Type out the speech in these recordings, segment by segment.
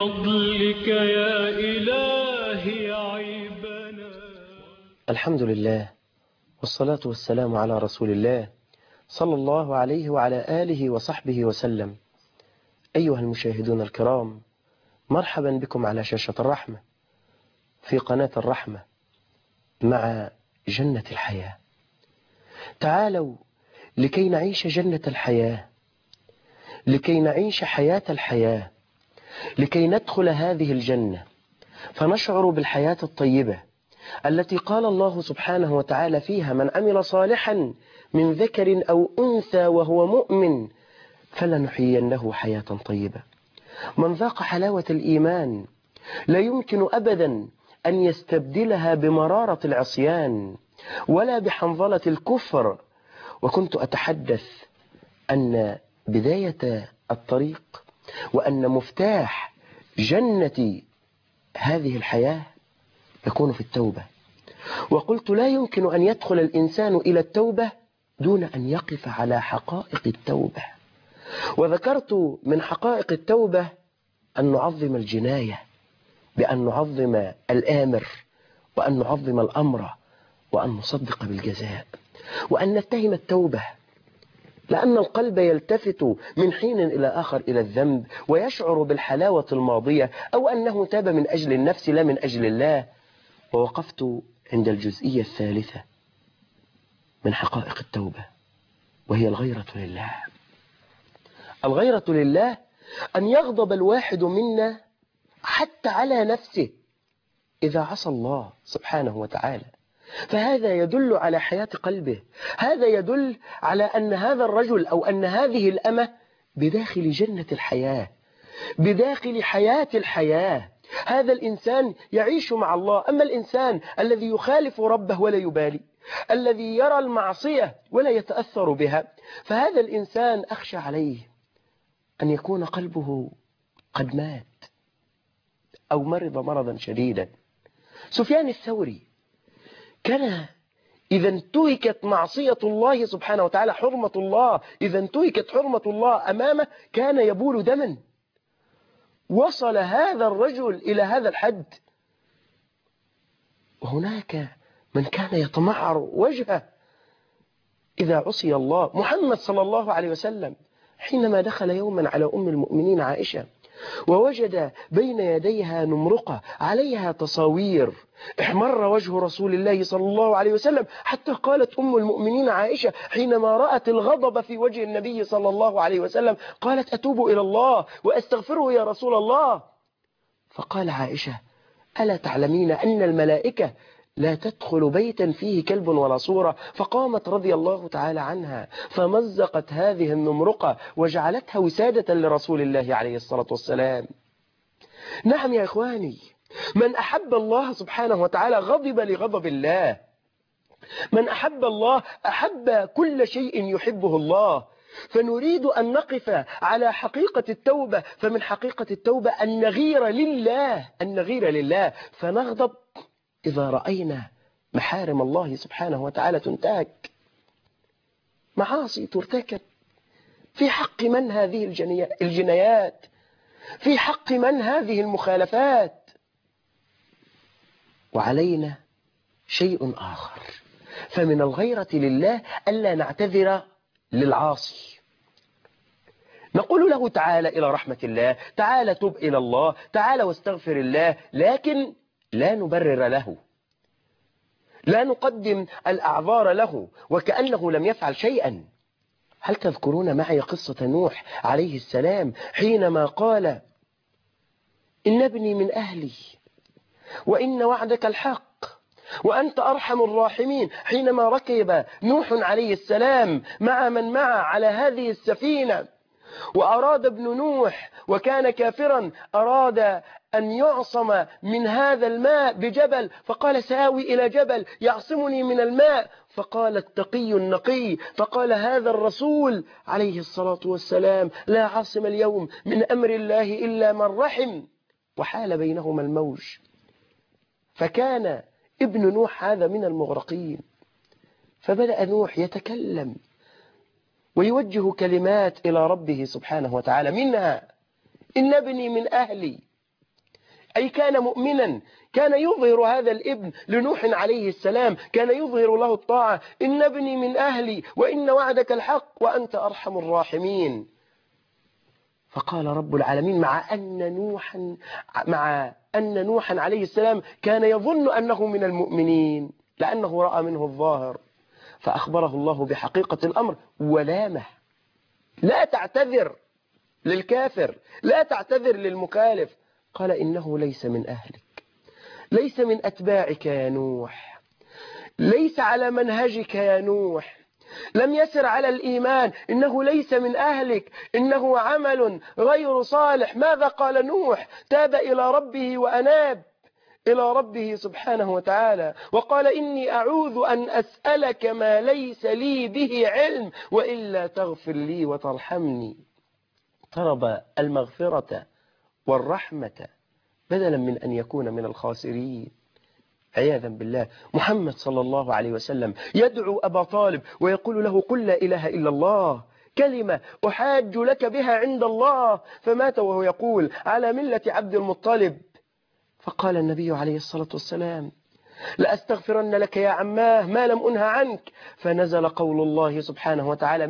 فضلك يا إلهي عيبنا. الحمد لله والصلاة والسلام على رسول الله صلى الله عليه وعلى آله وصحبه وسلم. أيها المشاهدون الكرام، مرحبا بكم على شاشة الرحمة في قناة الرحمة مع جنة الحياة. تعالوا لكي نعيش جنة الحياة، لكي نعيش حياة الحياة، لكي ندخل هذه الجنة فنشعر بالحياة الطيبة التي قال الله سبحانه وتعالى فيها: من عمل صالحا من ذكر أو أنثى وهو مؤمن فلنحيينه حياة طيبة. من ذاق حلاوة الإيمان لا يمكن أبدا أن يستبدلها بمرارة العصيان ولا بحنظلة الكفر. وكنت أتحدث أن بداية الطريق وأن مفتاح جنة هذه الحياة يكون في التوبة، وقلت لا يمكن أن يدخل الإنسان إلى التوبة دون أن يقف على حقائق التوبة. وذكرت من حقائق التوبة أن نعظم الجناية بأن نعظم الآمر، وأن نعظم الأمر، وأن نصدق بالجزاء، وأن نتهم التوبة، لأن القلب يلتفت من حين إلى آخر إلى الذنب ويشعر بالحلاوة الماضية، أو أنه تاب من أجل النفس لا من أجل الله. ووقفت عند الجزئية الثالثة من حقائق التوبة، وهي الغيرة لله. الغيرة لله أن يغضب الواحد منا حتى على نفسه إذا عصى الله سبحانه وتعالى، فهذا يدل على حياة قلبه، هذا يدل على أن هذا الرجل أو أن هذه الأمة بداخل جنة الحياة، بداخل حياة الحياة. هذا الإنسان يعيش مع الله. أما الإنسان الذي يخالف ربه ولا يبالي، الذي يرى المعصية ولا يتأثر بها، فهذا الإنسان أخشى عليه أن يكون قلبه قد مات أو مرض مرضا شديدا. سفيان الثوري كان إذا انتهكت معصية الله سبحانه وتعالى، حرمة الله، إذا انتهكت حرمة الله أمامه كان يبول دما. وصل هذا الرجل إلى هذا الحد. وهناك من كان يتمعر وجهه إذا عصي الله. محمد صلى الله عليه وسلم حينما دخل يوما على أم المؤمنين عائشة ووجد بين يديها نمرقة عليها تصاوير، احمر وجه رسول الله صلى الله عليه وسلم، حتى قالت أم المؤمنين عائشة حينما رأت الغضب في وجه النبي صلى الله عليه وسلم، قالت: أتوب إلى الله وأستغفره يا رسول الله. فقال عائشة: ألا تعلمين أن الملائكة لا تدخل بيتا فيه كلب ولا صورة؟ فقامت رضي الله تعالى عنها فمزقت هذه النمرقة وجعلتها وسادة لرسول الله عليه الصلاة والسلام. نعم يا إخواني، من أحب الله سبحانه وتعالى غضب لغضب الله. من أحب الله أحب كل شيء يحبه الله. فنريد أن نقف على حقيقة التوبة. فمن حقيقة التوبة أن نغير لله، أن نغير لله، فنغضب إذا رأينا محارم الله سبحانه وتعالى تنتهك، معاصي ترتكب. في حق من هذه الجنايات؟ في حق من هذه المخالفات؟ وعلينا شيء آخر، فمن الغيرة لله ألا نعتذر للعاصي. نقول له: تعال إلى رحمة الله، تعال تب إلى الله، تعال واستغفر الله، لكن لا نبرر له، لا نقدم الأعذار له وكأنه لم يفعل شيئا. هل تذكرون معي قصة نوح عليه السلام حينما قال: إن ابني من أهلي وإن وعدك الحق وأنت أرحم الراحمين؟ حينما ركب نوح عليه السلام مع من معه على هذه السفينة، وأراد ابن نوح وكان كافرا، أراد أن يعصم من هذا الماء بجبل، فقال: سآوي إلى جبل يعصمني من الماء. فقال التقي النقي، فقال هذا الرسول عليه الصلاة والسلام: لا عاصم اليوم من أمر الله إلا من رحم، وحال بينهما الموج. فكان ابن نوح هذا من المغرقين. فبدأ نوح يتكلم ويوجه كلمات إلى ربه سبحانه وتعالى، منها: إن ابني من أهلي أي كان مؤمنا، كان يظهر هذا الابن لنوح عليه السلام، كان يظهر له الطاعة: إن ابني من أهلي وإن وعدك الحق وأنت أرحم الراحمين. فقال رب العالمين: مع أن نوحا عليه السلام كان يظن أنه من المؤمنين لأنه رأى منه الظاهر، فأخبره الله بحقيقة الأمر ولامه: لا تعتذر للكافر، لا تعتذر للمخالف. قال: إنه ليس من أهلك، ليس من أتباعك يا نوح، ليس على منهجك يا نوح، لم يسر على الإيمان، إنه ليس من أهلك، إنه عمل غير صالح. ماذا قال نوح؟ تاب إلى ربه وأناب إلى ربه سبحانه وتعالى، وقال: إني أعوذ أن أسألك ما ليس لي به علم وإلا تغفر لي وترحمني. طلب المغفرة والرحمة بدلا من أن يكون من الخاسرين عياذا بالله. محمد صلى الله عليه وسلم يدعو أبا طالب ويقول له: قل لا إله إلا الله، كلمة أحاج لك بها عند الله. فمات وهو يقول: على ملة عبد المطلب. فقال النبي عليه الصلاة والسلام: لأستغفرن لك يا عماه ما لم أنه عنك. فنزل قول الله سبحانه وتعالى: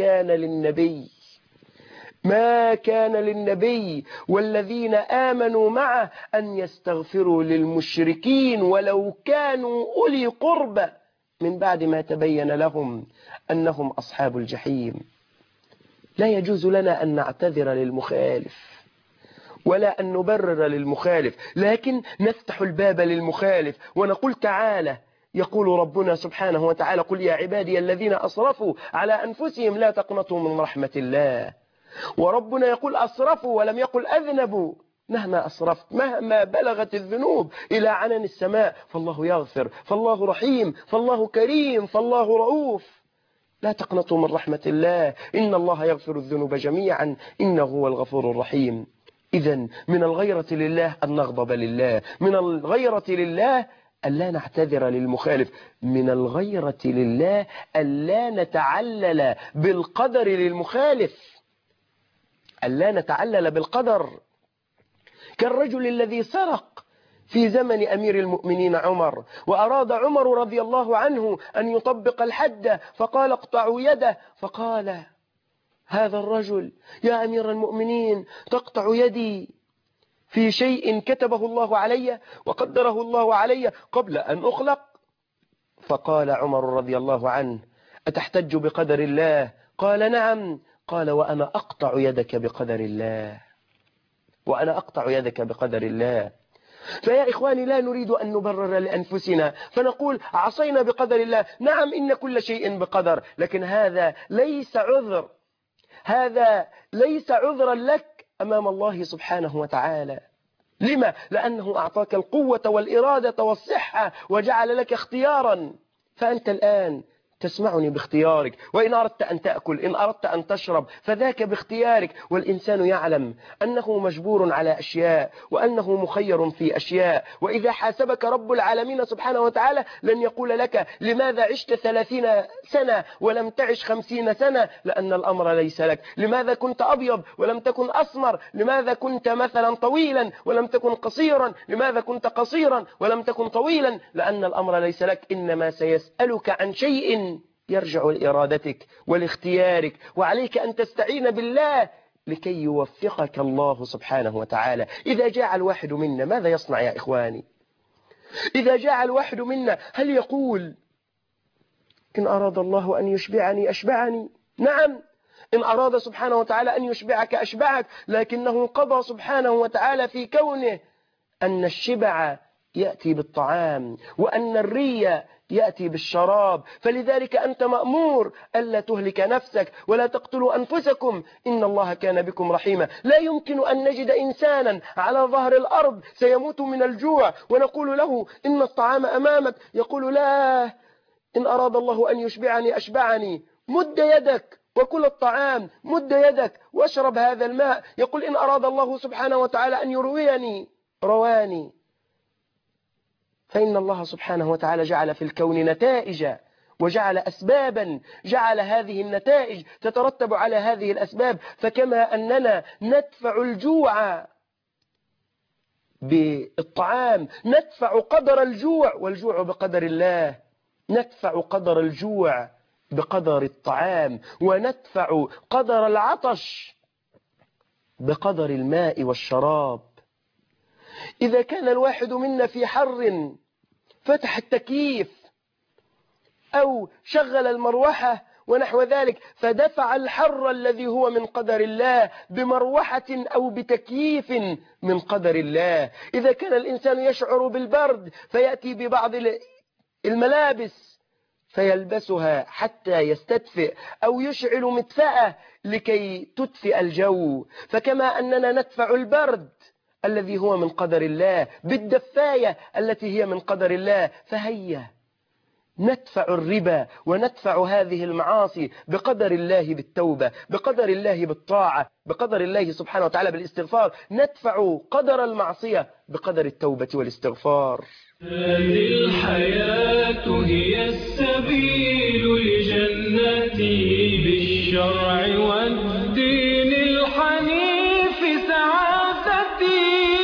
ما كان للنبي والذين آمنوا معه أن يستغفروا للمشركين ولو كانوا أولي قربى من بعد ما تبين لهم أنهم أصحاب الجحيم. لا يجوز لنا أن نعتذر للمخالف ولا أن نبرر للمخالف، لكن نفتح الباب للمخالف ونقول: تعالى. يقول ربنا سبحانه وتعالى: قل يا عبادي الذين أسرفوا على أنفسهم لا تقنطوا من رحمة الله. وربنا يقول: أسرفوا ولم يقل أذنبوا. مهما أسرفت، مهما بلغت الذنوب إلى عنان السماء، فالله يغفر، فالله رحيم، فالله كريم، فالله رؤوف. لا تقنطوا من رحمة الله، إن الله يغفر الذنوب جميعا إنه هو الغفور الرحيم. إذن من الغيرة لله أن نغضب لله، من الغيرة لله ألا نعتذر للمخالف، من الغيرة لله ألا نتعلل بالقدر للمخالف، ألا نتعلل بالقدر. كالرجل الذي سرق في زمن أمير المؤمنين عمر، وأراد عمر رضي الله عنه أن يطبق الحد، فقال: اقطعوا يده. فقال هذا الرجل: يا أمير المؤمنين، تقطع يدي في شيء كتبه الله علي وقدره الله علي قبل أن أخلق؟ فقال عمر رضي الله عنه: أتحتج بقدر الله؟ قال: نعم. قال: وأنا أقطع يدك بقدر الله، وأنا أقطع يدك بقدر الله. فيا إخواني، لا نريد أن نبرر لأنفسنا فنقول: عصينا بقدر الله. نعم، إن كل شيء بقدر، لكن هذا ليس عذر، هذا ليس عذرا لك أمام الله سبحانه وتعالى. لما؟ لأنه أعطاك القوة والإرادة والصحة وجعل لك اختيارا، فأنت الآن تسمعني باختيارك، وإن أردت أن تأكل، إن أردت أن تشرب، فذاك باختيارك. والإنسان يعلم أنه مجبور على أشياء وأنه مخير في أشياء، وإذا حاسبك رب العالمين سبحانه وتعالى لن يقول لك: لماذا عشت 30 سنة ولم تعش 50 سنة؟ لأن الأمر ليس لك. لماذا كنت أبيض ولم تكن أسمر؟ لماذا كنت مثلا طويلا ولم تكن قصيرا؟ لماذا كنت قصيرا ولم تكن طويلا؟ لأن الأمر ليس لك، إنما سيسألك عن شيء يرجع لإرادتك ولاختيارك، وعليك أن تستعين بالله لكي يوفقك الله سبحانه وتعالى. إذا جاء الواحد منا ماذا يصنع يا إخواني؟ إذا جاء الواحد منا هل يقول: إن أراد الله أن يشبعني أشبعني؟ نعم، إن أراد سبحانه وتعالى أن يشبعك أشبعك، لكنه قضى سبحانه وتعالى في كونه أن الشبع يأتي بالطعام وأن الري يأتي بالشراب. فلذلك أنت مأمور ألا تهلك نفسك ولا تقتلوا أنفسكم إن الله كان بكم رحيما. لا يمكن أن نجد إنسانا على ظهر الأرض سيموت من الجوع ونقول له: إن الطعام أمامك، يقول: لا، إن أراد الله أن يشبعني أشبعني. مد يدك وكل الطعام، مد يدك واشرب هذا الماء. يقول: إن أراد الله سبحانه وتعالى أن يرويني رواني. فإن الله سبحانه وتعالى جعل في الكون نتائج وجعل أسبابا، جعل هذه النتائج تترتب على هذه الأسباب. فكما أننا ندفع الجوع بالطعام، ندفع قدر الجوع والجوع بقدر الله، ندفع قدر الجوع بقدر الطعام، وندفع قدر العطش بقدر الماء والشراب. إذا كان الواحد منا في حر فتح التكييف أو شغل المروحة ونحو ذلك، فدفع الحر الذي هو من قدر الله بمروحة أو بتكييف من قدر الله. إذا كان الإنسان يشعر بالبرد فيأتي ببعض الملابس فيلبسها حتى يستدفئ، أو يشعل مدفأة لكي تدفئ الجو. فكما أننا ندفع البرد الذي هو من قدر الله بالدفاية التي هي من قدر الله، فهيا ندفع الربا وندفع هذه المعاصي بقدر الله بالتوبة، بقدر الله بالطاعة، بقدر الله سبحانه وتعالى بالاستغفار. ندفع قدر المعصية بقدر التوبة والاستغفار. هذه الحياة هي السبيل لجنتي، بالشرع والدين الحنيف سعادتي.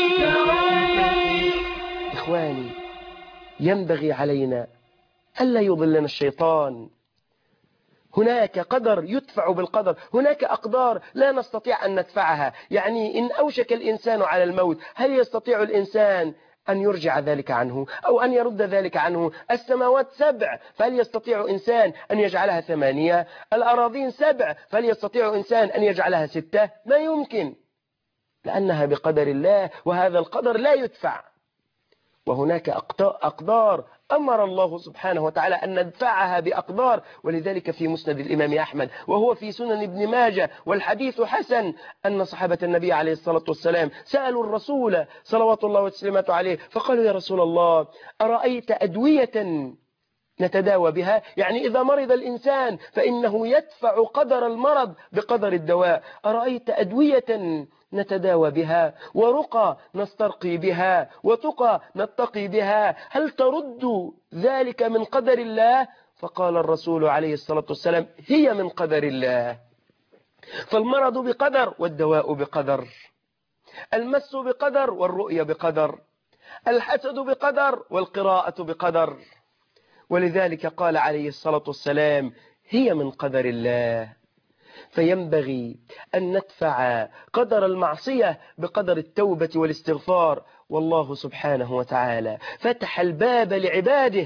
إخواني، ينبغي علينا ألا يضلنا الشيطان. هناك قدر يدفع بالقدر، هناك أقدار لا نستطيع أن ندفعها. يعني إن أوشك الإنسان على الموت، هل يستطيع الإنسان أن يرجع ذلك عنه أو أن يرد ذلك عنه؟ السماوات 7، فهل يستطيع إنسان أن يجعلها 8؟ الأراضين 7، فهل يستطيع إنسان أن يجعلها 6؟ ما يمكن، لأنها بقدر الله، وهذا القدر لا يدفع. وهناك أقدار أمر الله سبحانه وتعالى أن ندفعها بأقدار، ولذلك في مسند الإمام أحمد وهو في سنن ابن ماجه والحديث حسن أن صحابة النبي عليه الصلاة والسلام سألوا الرسول صلوات الله وسلامته عليه فقالوا: يا رسول الله، أرأيت أدوية نتداوى بها؟ يعني إذا مرض الإنسان فإنه يدفع قدر المرض بقدر الدواء. أرأيت أدوية نتداوى بها، ورقى نسترقي بها، وتقى نتقي بها، هل ترد ذلك من قدر الله؟ فقال الرسول عليه الصلاة والسلام: هي من قدر الله. فالمرض بقدر والدواء بقدر، المس بقدر والرؤية بقدر، الحسد بقدر والقراءة بقدر. ولذلك قال عليه الصلاة والسلام: هي من قدر الله. فينبغي أن ندفع قدر المعصية بقدر التوبة والاستغفار. والله سبحانه وتعالى فتح الباب لعباده.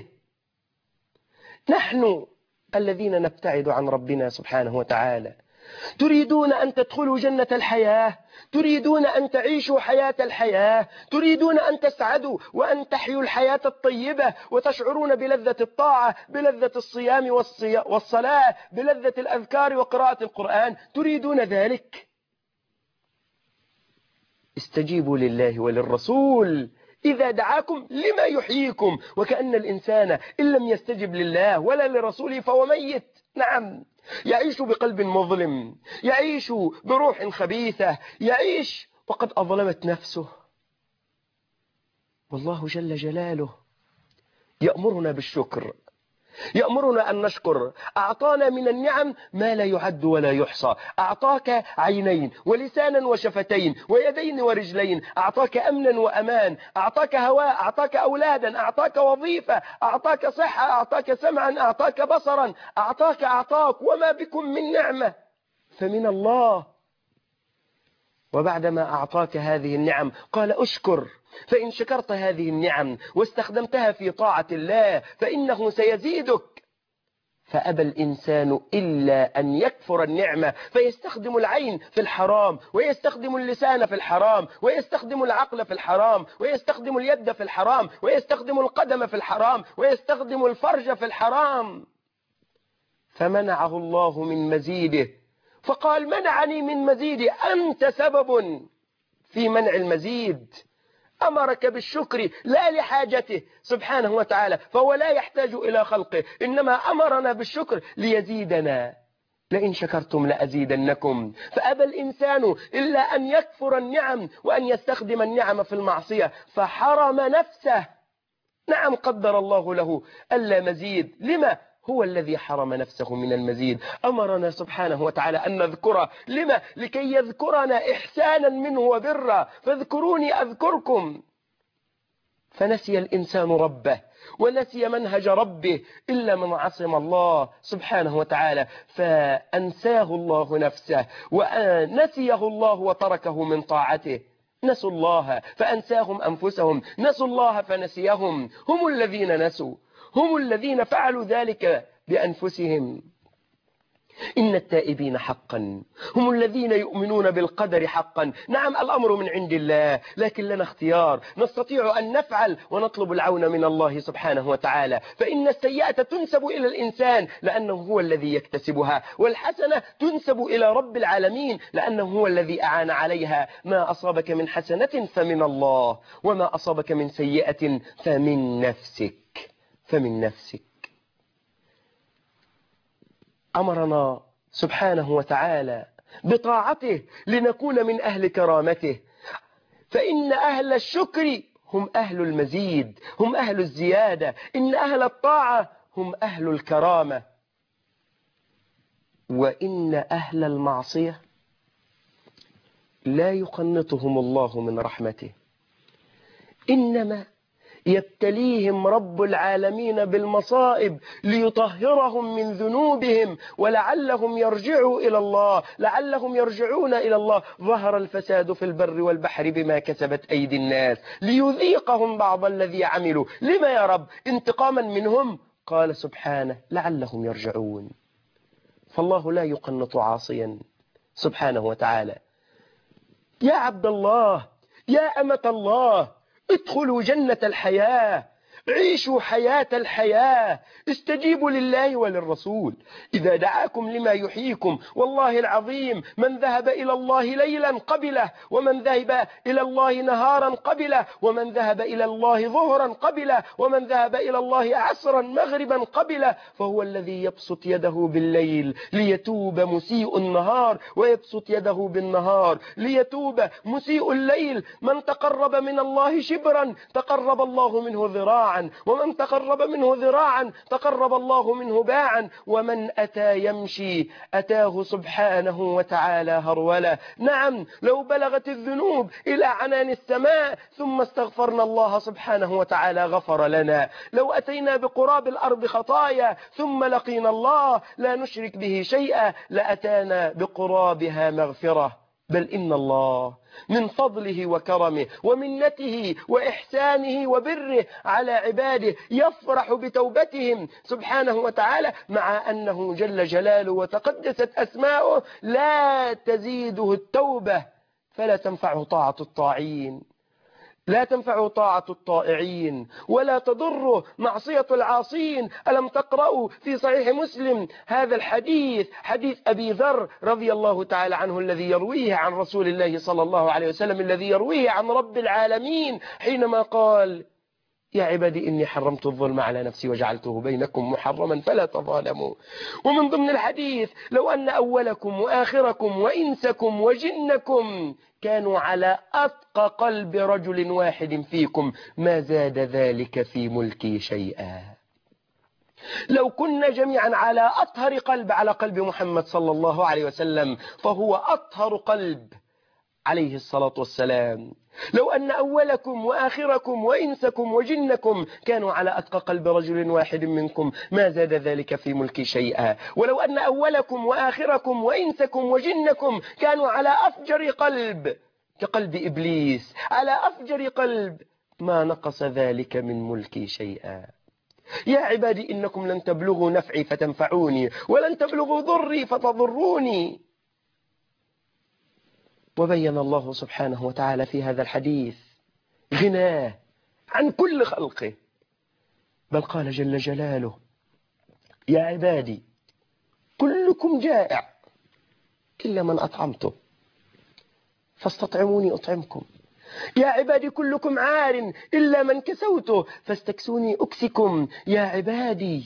نحن الذين نبتعد عن ربنا سبحانه وتعالى. تريدون أن تدخلوا جنة الحياة، تريدون أن تعيشوا حياة الحياة، تريدون أن تسعدوا وأن تحيوا الحياة الطيبة وتشعرون بلذة الطاعة، بلذة الصيام والصلاة، بلذة الأذكار وقراءة القرآن، تريدون ذلك؟ استجيبوا لله وللرسول إذا دعاكم لما يحييكم. وكأن الإنسان إن لم يستجب لله ولا لرسوله فهو ميت. نعم، يعيش بقلب مظلم، يعيش بروح خبيثة، يعيش وقد أظلمت نفسه. والله جل جلاله يأمرنا بالشكر، يأمرنا أن نشكر. أعطانا من النعم ما لا يعد ولا يحصى. أعطاك عينين ولسانا وشفتين ويدين ورجلين، أعطاك أمنا وأمان، أعطاك هواء، أعطاك أولادا، أعطاك وظيفة، أعطاك صحة، أعطاك سمعا، أعطاك بصرا، أعطاك وما بكم من نعمة فمن الله. وبعدما أعطاك هذه النعم قال: أشكر، فإن شكرت هذه النعم واستخدمتها في طاعة الله فإنه سيزيدك. فأبى الإنسان إلا أن يكفر النعمة، فيستخدم العين في الحرام، ويستخدم اللسان في الحرام، ويستخدم العقل في الحرام، ويستخدم اليد في الحرام، ويستخدم القدم في الحرام، ويستخدم الفرج في الحرام. فمنعه الله من مزيده، فقال: منعني من مزيدي، أنت سبب في منع المزيد. أمرك بالشكر لا لحاجته سبحانه وتعالى، فهو لا يحتاج إلى خلقه، إنما أمرنا بالشكر ليزيدنا. لئن شكرتم لأزيدنكم. فأبى الإنسان إلا أن يكفر النعم وأن يستخدم النعم في المعصية، فحرم نفسه. نعم، قدر الله له ألا مزيد. لما؟ هو الذي حرم نفسه من المزيد. أمرنا سبحانه وتعالى أن نذكره. لما؟ لكي يذكرنا إحسانا منه وبرا. فاذكروني أذكركم. فنسي الإنسان ربه ونسي منهج ربه إلا من عصم الله سبحانه وتعالى، فأنساه الله نفسه ونسيه الله وتركه من طاعته. نسوا الله فأنساهم أنفسهم، نسوا الله فنسيهم. هم الذين نسوا، هم الذين فعلوا ذلك بأنفسهم. إن التائبين حقا هم الذين يؤمنون بالقدر حقا. نعم الأمر من عند الله، لكن لنا اختيار، نستطيع أن نفعل ونطلب العون من الله سبحانه وتعالى. فإن السيئة تنسب إلى الإنسان لأنه هو الذي يكتسبها، والحسنة تنسب إلى رب العالمين لأنه هو الذي أعان عليها. ما أصابك من حسنة فمن الله، وما أصابك من سيئة فمن نفسك. أمرنا سبحانه وتعالى بطاعته لنكون من أهل كرامته، فإن أهل الشكر هم أهل المزيد، هم أهل الزيادة. إن أهل الطاعة هم أهل الكرامة. وإن أهل المعصية لا يقنطهم الله من رحمته، إنما يبتليهم رب العالمين بالمصائب ليطهرهم من ذنوبهم ولعلهم يرجعوا إلى الله، لعلهم يرجعون إلى الله. ظهر الفساد في البر والبحر بما كسبت أيدي الناس ليذيقهم بعض الذي عملوا. لما يا رب؟ انتقاما منهم. قال سبحانه لعلهم يرجعون. فالله لا يقنط عاصيا سبحانه وتعالى. يا عبد الله، يا أمة الله، ادخلوا جنة الحياة، عيشوا حياة الحياة، استجيبوا لله وللرسول إذا دعاكم لما يحييكم. والله العظيم من ذهب إلى الله ليلا قبله، ومن ذهب إلى الله نهارا قبله، ومن ذهب إلى الله ظهرا قبله، ومن ذهب إلى الله عصرا مغربا قبله. فهو الذي يبسط يده بالليل ليتوب مسيء النهار، ويبسط يده بالنهار ليتوب مسيء الليل. من تقرب من الله شبرا تقرب الله منه ذراعا، ومن تقرب منه ذراعا تقرب الله منه باعا، ومن أتى يمشي أتاه سبحانه وتعالى هرولا. نعم لو بلغت الذنوب إلى عنان السماء ثم استغفرنا الله سبحانه وتعالى غفر لنا. لو أتينا بقراب الأرض خطايا ثم لقينا الله لا نشرك به شيئا لأتانا بقرابها مغفرة. بل إن الله من فضله وكرمه ومنته وإحسانه وبره على عباده يفرح بتوبتهم سبحانه وتعالى، مع أنه جل جلاله وتقدست أسماؤه لا تزيده التوبة، فلا تنفعه طاعة الطاعين، لا تنفع طاعة الطائعين، ولا تضر معصية العاصين. ألم تقرأوا في صحيح مسلم هذا الحديث، حديث أبي ذر رضي الله تعالى عنه الذي يرويه عن رسول الله صلى الله عليه وسلم، الذي يرويه عن رب العالمين حينما قال يا عبادي إني حرمت الظلم على نفسي وجعلته بينكم محرما فلا تظالموا. ومن ضمن الحديث لو أن أولكم وآخركم وإنسكم وجنكم كانوا على أتقى قلب رجل واحد فيكم ما زاد ذلك في ملكي شيئا. لو كنا جميعا على أطهر قلب، على قلب محمد صلى الله عليه وسلم، فهو أطهر قلب عليه الصلاة والسلام. لو أن أولكم وآخركم وإنسكم وجنكم كانوا على أتقى قلب رجل واحد منكم ما زاد ذلك في ملكي شيئا. ولو أن أولكم وآخركم وإنسكم وجنكم كانوا على أفجر قلب كقلب إبليس، على أفجر قلب ما نقص ذلك من ملكي شيئا. يا عبادي إنكم لن تبلغوا نفعي فتنفعوني، ولن تبلغوا ضري فتضروني. وبين الله سبحانه وتعالى في هذا الحديث غناه عن كل خلقه، بل قال جل جلاله يا عبادي كلكم جائع إلا من أطعمته فاستطعموني أطعمكم. يا عبادي كلكم عار إلا من كسوته فاستكسوني أكسكم. يا عبادي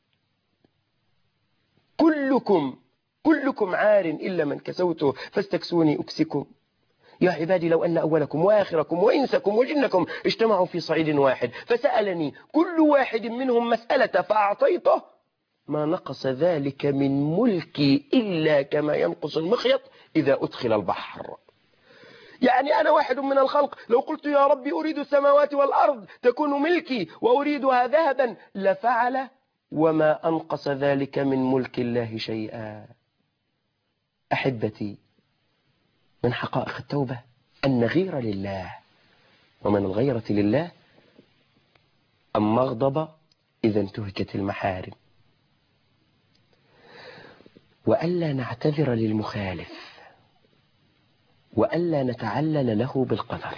كلكم عار إلا من كسوته فاستكسوني أكسكم. يا عبادي لو أن أولكم وآخركم وإنسكم وجنكم اجتمعوا في صعيد واحد فسألني كل واحد منهم مسألة فأعطيته ما نقص ذلك من ملكي إلا كما ينقص المخيط إذا أدخل البحر. يعني أنا واحد من الخلق، لو قلت يا ربي أريد السماوات والأرض تكون ملكي وأريدها ذهبا لفعل، وما أنقص ذلك من ملك الله شيئا. أحبتي، من حقائق التوبة أن نغير لله، ومن الغيرة لله أن نغضب إذا انتهكت المحارم، وألا نعتذر للمخالف، وألا نتعلل له بالقدر.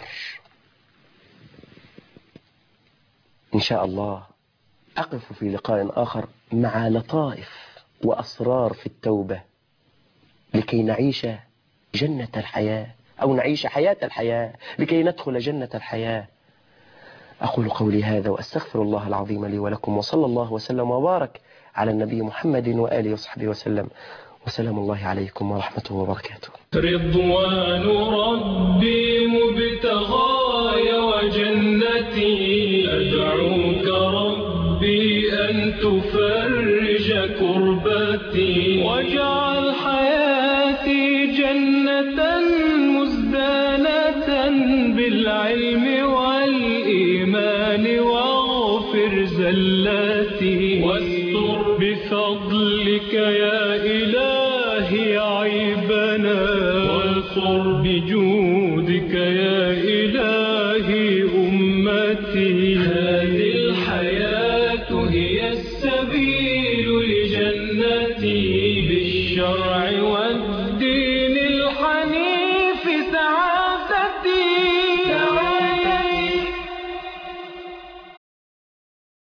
إن شاء الله أقف في لقاء آخر مع لطائف وأسرار في التوبة لكي نعيش جنة الحياة، أو نعيش حياة الحياة لكي ندخل جنة الحياة. أقول قولي هذا وأستغفر الله العظيم لي ولكم، وصلى الله وسلم وبارك على النبي محمد وآله وصحبه وسلم، وسلام الله عليكم ورحمته وبركاته. رضوان ربي مبتغاي وجنتي، أدعوك ربي أن تفرج كربتي، واجعل حياتي جنة مزدانة بالعلم والإيمان، واغفر زلاتي، واستر بفضلك يا إلهي عيبنا، وانصر بجودك يا إلهي أمتي. هذه الحياة هي السبيل لجنتي بالشرع